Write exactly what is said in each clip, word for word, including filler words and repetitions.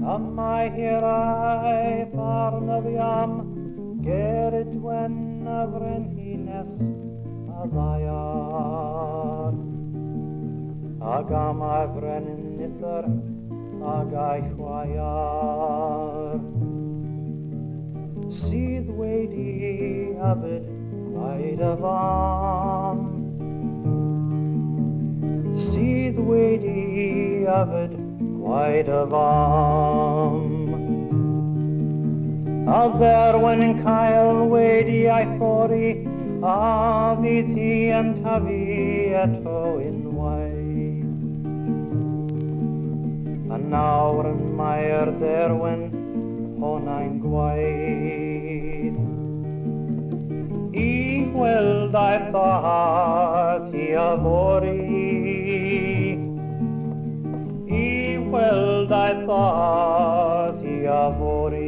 Am I here I farnaviam gerit when avren hines avayar agam avren nither agai chwayar Sydd wedi abyd gwaed y fam Sydd wedi abyd gwaed y fam A dderwen yn cael wedi a'i ffori A fydd hi yn tafu eto unwaith A nawr yn mae'r dderwen honnau'n gwaith I weld a'i thad hi a fori I weld a'i thad hi a fori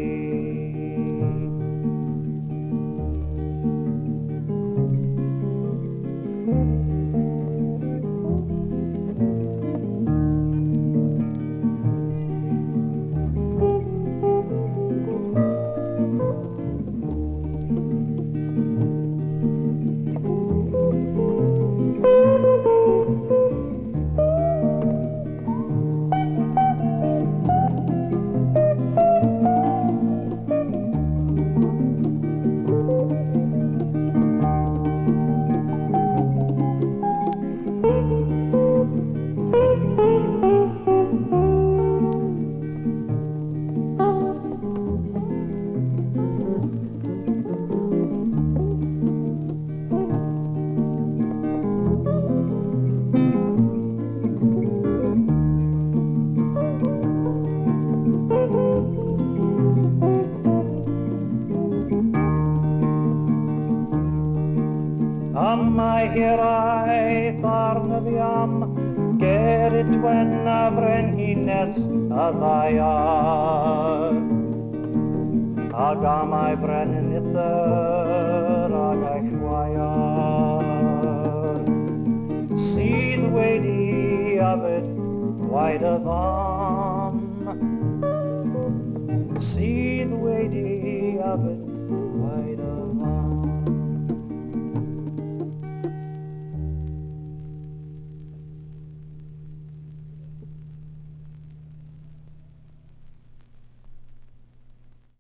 Am I here I farnaviam gerit when avren hines avayar Agam I bren nither agai chwayar Sydd wedi abyd gwaed y fam